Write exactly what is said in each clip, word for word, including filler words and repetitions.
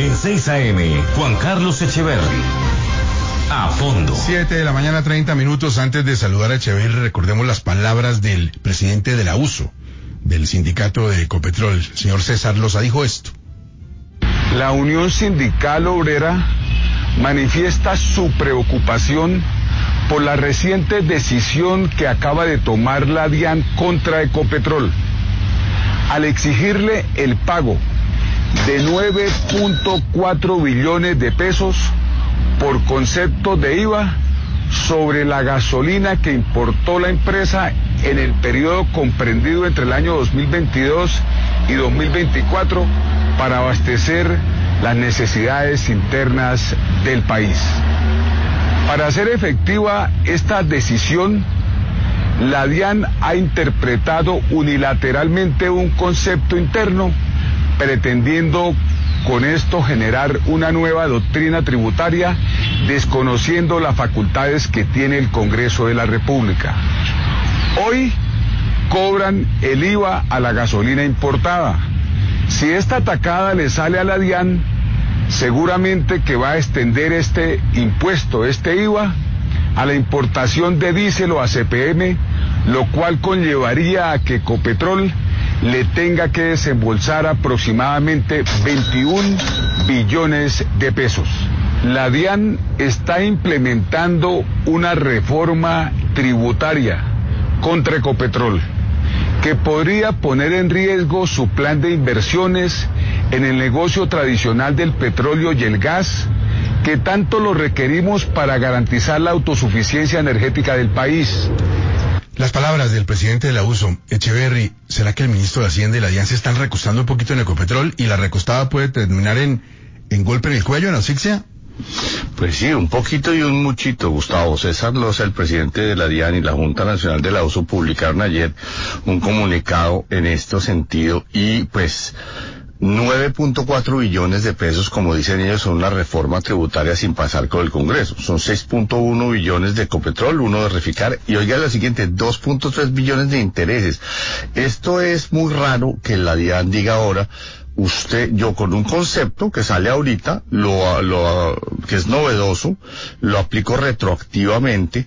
En seis A M, Juan Carlos Echeverry. A fondo. Siete de la mañana, treinta minutos. Antes de saludar a Echeverry, recordemos las palabras del presidente de la U S O, del sindicato de Ecopetrol, el señor César Loza, dijo esto. La Unión Sindical Obrera manifiesta su preocupación por la reciente decisión que acaba de tomar la DIAN contra Ecopetrol, al exigirle el pago de nueve punto cuatro billones de pesos por concepto de I V A sobre la gasolina que importó la empresa en el periodo comprendido entre el año dos mil veintidós y dos mil veinticuatro para abastecer las necesidades internas del país. Para hacer efectiva esta decisión, la DIAN ha interpretado unilateralmente un concepto interno, pretendiendo con esto generar una nueva doctrina tributaria, desconociendo las facultades que tiene el Congreso de la República. Hoy cobran el I V A a la gasolina importada. Si esta tacada le sale a la DIAN, seguramente que va a extender este impuesto, este I V A, a la importación de diésel o a C P M, lo cual conllevaría a que Ecopetrol le tenga que desembolsar aproximadamente veintiún billones de pesos. La DIAN está implementando una reforma tributaria contra Ecopetrol que podría poner en riesgo su plan de inversiones en el negocio tradicional del petróleo y el gas, que tanto lo requerimos para garantizar la autosuficiencia energética del país. Las palabras del presidente de la U S O, Echeverry. ¿Será que el ministro de Hacienda y la DIAN se están recostando un poquito en Ecopetrol y la recostada puede terminar en, en golpe en el cuello, en asfixia? Pues sí, un poquito y un muchito, Gustavo. César Loza, el presidente de la DIAN y la Junta Nacional de la U S O publicaron ayer un comunicado en este sentido y pues nueve punto cuatro billones de pesos, como dicen ellos, son una reforma tributaria sin pasar por el Congreso. Son seis punto uno billones de Ecopetrol, uno de Reficar, y oiga lo siguiente, dos punto tres billones de intereses. Esto es muy raro que la DIAN diga ahora, usted, yo con un concepto que sale ahorita, lo, lo, que es novedoso, lo aplico retroactivamente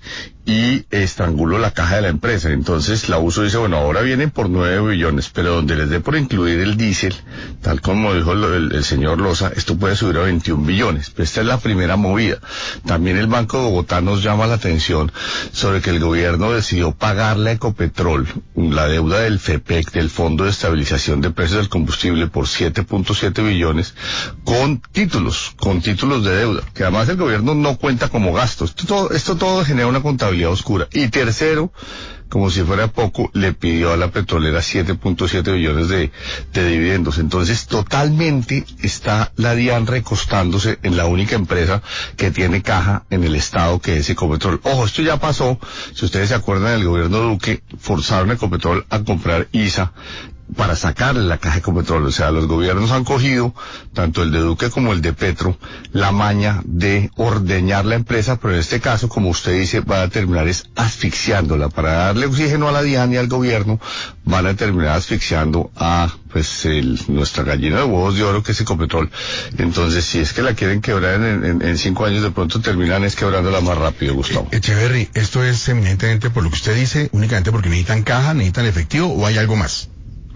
y estrangulo la caja de la empresa. Entonces la U S O dice, bueno, ahora vienen por nueve billones, pero donde les dé por incluir el diésel, tal como dijo el, el, el señor Loza, esto puede subir a veintiún billones. Esta es la primera movida. También el Banco de Bogotá nos llama la atención sobre que el gobierno decidió pagarle a Ecopetrol la deuda del FEPEC, del Fondo de Estabilización de Precios del Combustible, por siete punto siete billones, con títulos, con títulos de deuda, que además el gobierno no cuenta como gasto. Esto todo, esto todo genera una contabilidad oscura. Y tercero, como si fuera poco, le pidió a la petrolera siete punto siete billones de, de dividendos. Entonces, totalmente está la DIAN recostándose en la única empresa que tiene caja en el estado, que es Ecopetrol. Ojo, esto ya pasó. Si ustedes se acuerdan, del gobierno Duque forzaron a Ecopetrol a comprar I S A para sacarle la caja de Ecopetrol. O sea, los gobiernos han cogido, tanto el de Duque como el de Petro, la maña de ordeñar la empresa, pero en este caso, como usted dice, van a terminar es asfixiándola. Para darle oxígeno a la DIAN y al gobierno, van a terminar asfixiando a pues el, nuestra gallina de huevos de oro, que es Ecopetrol. Entonces, si es que la quieren quebrar en, en, en cinco años, de pronto terminan es quebrándola más rápido, Gustavo. Echeverry, ¿esto es eminentemente por lo que usted dice, únicamente porque necesitan caja, necesitan efectivo, o hay algo más?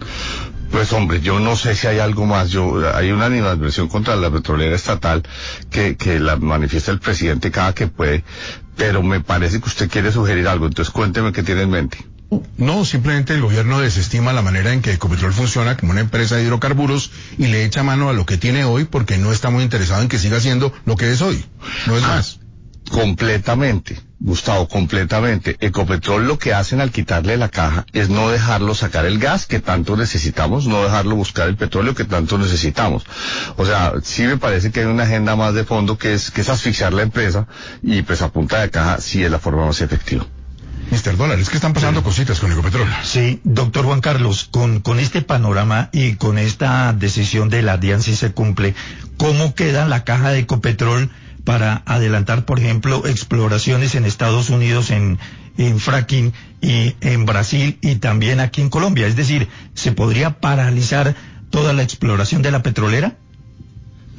Pues hombre, yo no sé si hay algo más. Yo hay una animadversión contra la petrolera estatal que, que la manifiesta el presidente cada que puede, pero me parece que usted quiere sugerir algo, entonces cuénteme qué tiene en mente. No, simplemente el gobierno desestima la manera en que Ecopetrol funciona como una empresa de hidrocarburos y le echa mano a lo que tiene hoy porque no está muy interesado en que siga siendo lo que es hoy, no es ah, más. Completamente, Gustavo, completamente. Ecopetrol lo que hacen al quitarle la caja es no dejarlo sacar el gas que tanto necesitamos, no dejarlo buscar el petróleo que tanto necesitamos. O sea, sí me parece que hay una agenda más de fondo que es, que es asfixiar la empresa, y pues a punta de caja sí es la forma más efectiva. mister Dólar, es que están pasando sí. cositas con Ecopetrol. Sí, doctor Juan Carlos, con, con este panorama y con esta decisión de la DIAN, si se cumple, ¿cómo queda la caja de Ecopetrol para adelantar, por ejemplo, exploraciones en Estados Unidos en, en fracking, y en Brasil y también aquí en Colombia? Es decir, ¿se podría paralizar toda la exploración de la petrolera?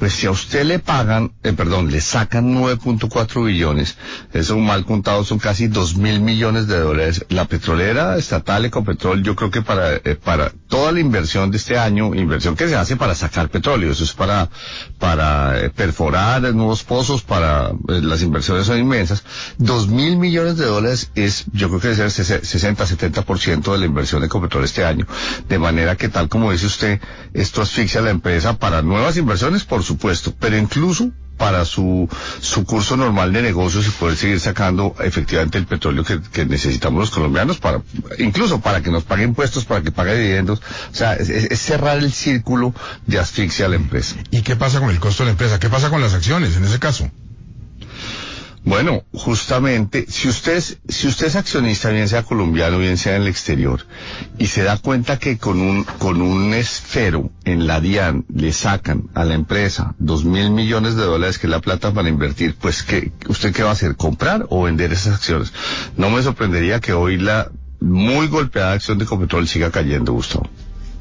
pues si a usted le pagan, eh, perdón, le sacan nueve punto cuatro billones, eso mal contado son casi dos mil millones de dólares. La petrolera estatal Ecopetrol, yo creo que para, eh, para toda la inversión de este año, inversión que se hace para sacar petróleo, eso es para, para eh, perforar nuevos pozos, para, eh, las inversiones son inmensas. Dos mil millones de dólares es, yo creo que debe ser sesenta, setenta por ciento de la inversión de Ecopetrol este año. De manera que, tal como dice usted, esto asfixia a la empresa para nuevas inversiones, por supuesto, pero incluso para su, su curso normal de negocios y poder seguir sacando efectivamente el petróleo que, que necesitamos los colombianos, para, incluso para que nos pague impuestos, para que pague dividendos. O sea, es, es cerrar el círculo de asfixia a la empresa. ¿Y qué pasa con el costo de la empresa? ¿Qué pasa con las acciones en ese caso? Bueno, justamente, si usted es, si usted es accionista, bien sea colombiano, bien sea en el exterior, y se da cuenta que con un, con un esfero en la DIAN le sacan a la empresa dos mil millones de dólares, que es la plata para invertir, pues ¿qué, usted qué va a hacer? ¿Comprar o vender esas acciones? No me sorprendería que hoy la muy golpeada acción de Ecopetrol siga cayendo, Gustavo.